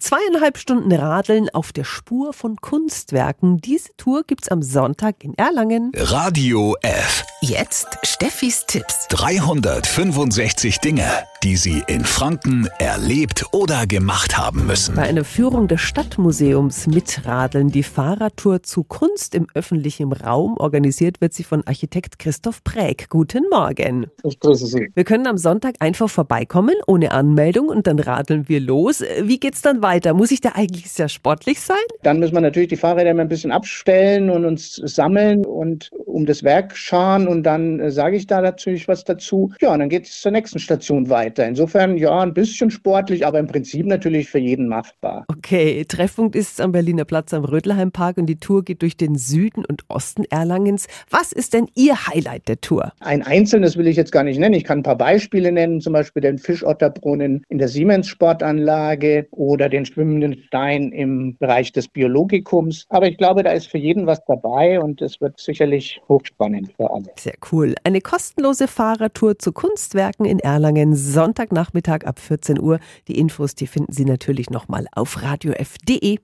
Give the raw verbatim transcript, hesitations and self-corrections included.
Zweieinhalb Stunden Radeln auf der Spur von Kunstwerken. Diese Tour gibt's am Sonntag in Erlangen. Radio F. Jetzt Steffis Tipps. dreihundertfünfundsechzig Dinge, die Sie in Franken erlebt oder gemacht haben müssen. Bei einer Führung des Stadtmuseums mitradeln. Die Fahrradtour zu Kunst im öffentlichen Raum. Organisiert wird sie von Architekt Christoph Präg. Guten Morgen. Ich grüße Sie. Wir können am Sonntag einfach vorbeikommen, ohne Anmeldung, und dann radeln wir los. Wie geht's dann weiter? Muss ich da eigentlich sehr sportlich sein? Dann müssen wir natürlich die Fahrräder immer ein bisschen abstellen und uns sammeln und um das Werk scharen, und dann äh, sage ich da natürlich was dazu. Ja, und dann geht es zur nächsten Station weiter. Insofern, ja, ein bisschen sportlich, aber im Prinzip natürlich für jeden machbar. Okay, Treffpunkt ist am Berliner Platz am Rödelheimpark und die Tour geht durch den Süden und Osten Erlangens. Was ist denn Ihr Highlight der Tour? Ein einzelnes will ich jetzt gar nicht nennen. Ich kann ein paar Beispiele nennen, zum Beispiel den Fischotterbrunnen in der Siemens-Sportanlage oder den schwimmenden Stein im Bereich des Biologikums. Aber ich glaube, da ist für jeden was dabei und es wird sicherlich hochspannend für alle. Sehr cool. Eine kostenlose Fahrradtour zu Kunstwerken in Erlangen, Sonntagnachmittag ab vierzehn Uhr. Die Infos, die finden Sie natürlich nochmal auf radiof punkt de.